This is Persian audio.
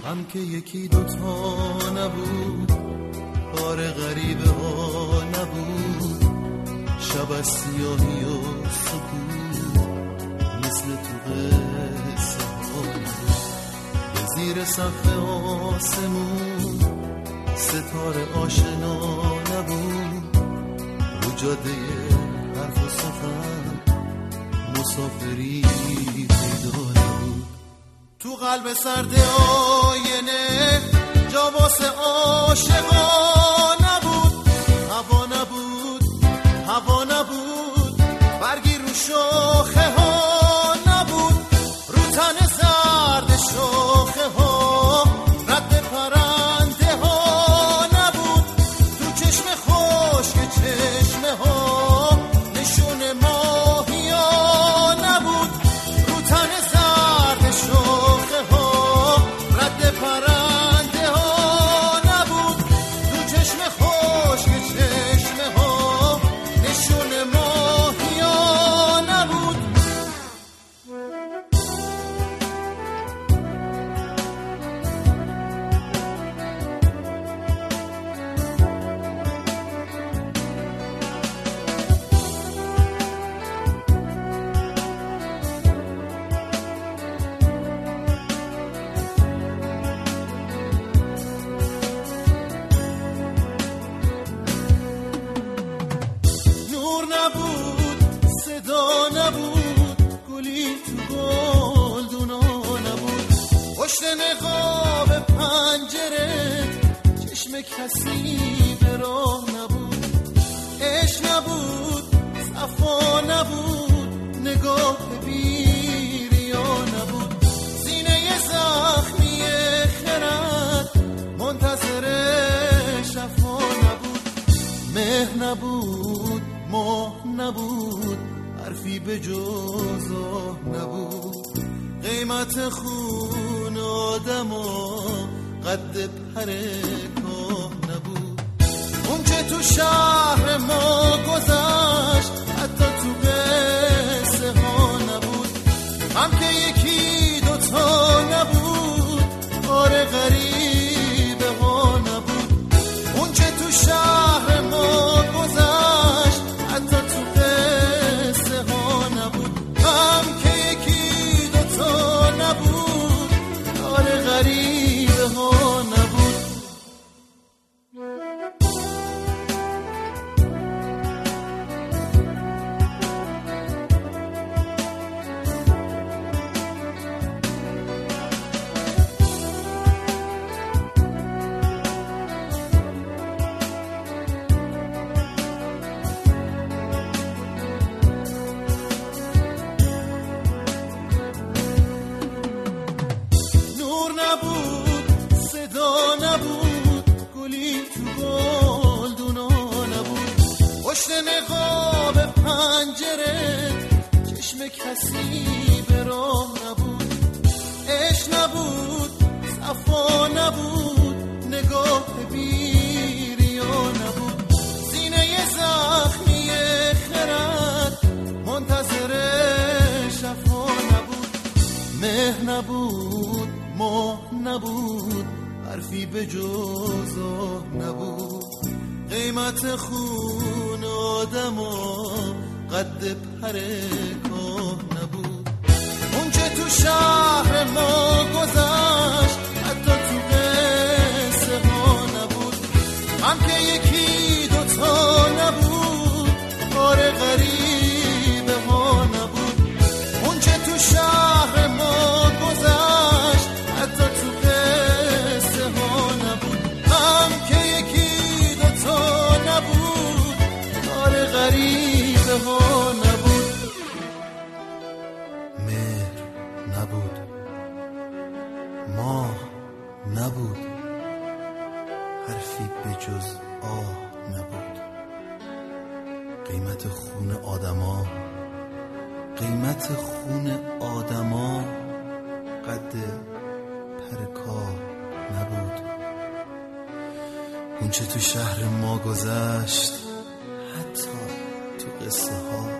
هم که یکی دوتا نبود، کار غریبه ها نبود، شب از سیاهی و سکوت مثل تو قصه ها نبود. به زیر سقف آسمون ستاره آشنا نبود، رو جاده حرف و سخن مسافری پیدا نبود. تو قلب سرد آینه جا واسه عاشقا نبود، هوا نبود، هوا نبود، برگی رو شاخه ها نبود، رو تن زرد شاخه ها رد پرنده ها نبود، تو چشم خشک چشمه ها نشون ماهی ها نبود، رو تن زرد شاخه ها رد پرنده ها نبود، تو چشم خشک چشمه ها نشون ماهی ها نبود. نور نبود، صدا نبود، گلی تو گلدونا نبود، پشت نقاب پنجره چشم کسی به راه نبود، عشق نبود، صفا نبود، نگاه بیریا نبود، سینه زخمی خرد منتظر شفا نبود، مهر نبود، ماه نبود، حرفی به جز آه نبود، قیمت خون آدما قد پر کاه نبود، اون که تو شهر ما گذشت حتی تو قصه ها نبود، هم که یکی دوتا نبود، کار غریبه ها نبود، اون که تو شهر ما گذشت حتی تو قصه ها نبود، هم که یکی دوتا نبود، کار غریبه ها نبود. نور نبود، صدا نبود، گلی تو گلدونا نبود، پشت نقاب پنجره چشم کسی به راه نبود، عشق نبود، صفا نبود، نگاه بیریا نبود، سینه زخمی خرد منتظر شفا نبود، مهر نبود، ماه نبود، حرفی به جز آه نبود، قیمت خون آدما قد پر کاه نبود، اون که تو شهر ما گذشت حتی تو قصه ها نبود، هم که یکی دوتا نبود، کار غریبه ها نبود، اون که تو شهر ما گذشت حتی تو قصه ها نبود، هم که یکی دوتا نبود، کار غریبه ها نبود. مهر نبود، ماه نبود، حرفی به جز آه نبود، قیمت خون آدما، قیمت خون آدما قد پر کاه نبود، اون چه تو شهر ما گذشت حتی تو قصه ها